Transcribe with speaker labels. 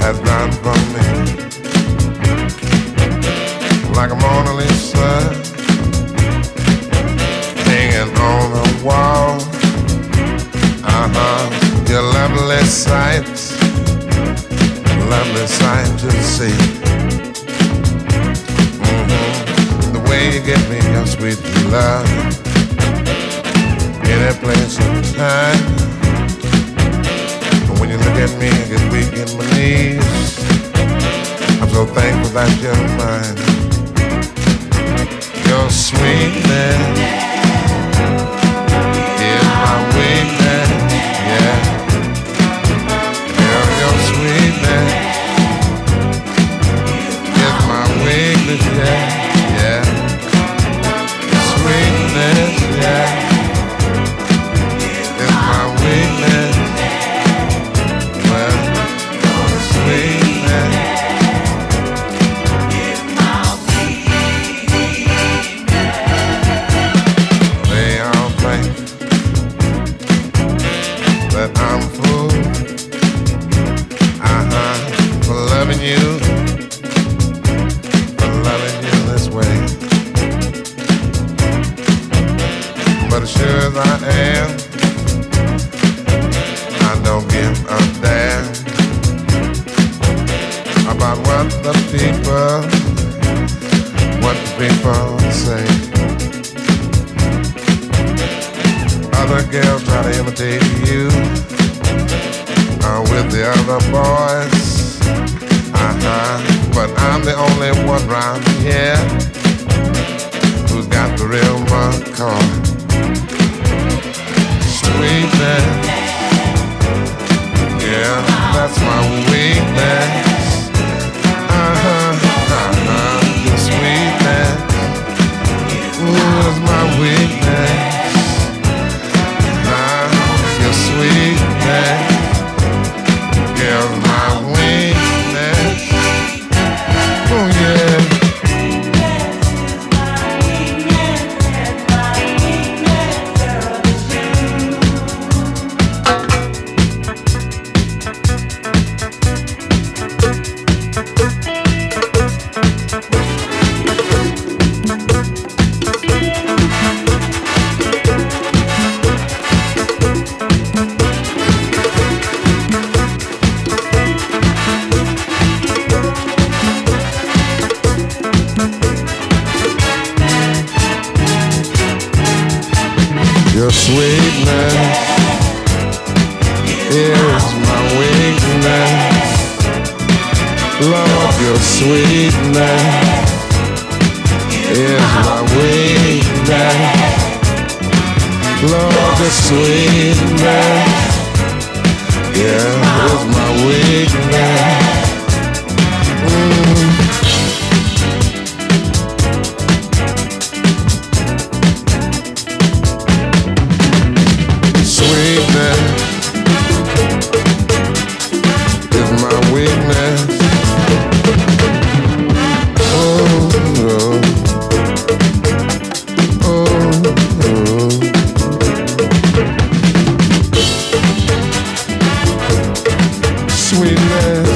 Speaker 1: has done for me. Like a Mona Lisa hanging on the wall. Your lovely sight to see. The way you give me your sweet love, any place and time. When you look at me, I get weak in my knees. I'm so thankful that you're mine. Your sweetness is my weakness, yeah. Your sweetness is my weakness, yeah, yeah. Sweetness, yeah, is my weakness. Well, sweetness. They all think that I'm a fool, for loving you this way. But as sure as I am, I don't give a damn about what the people say. Other girls try to imitate you with the other boys, but I'm the only one round here who's got the real McCoy. Sweetness, yeah, that's my weakness. Your sweetness, ooh, is my weakness. Your sweetness, yeah, my weakness. Oh yeah. Your sweetness is my weakness. Lord, your sweetness is my weakness. Lord, the sweetness, yeah, is my weakness. Sweetness is my weakness. Oh, no. Oh, no. Sweetness.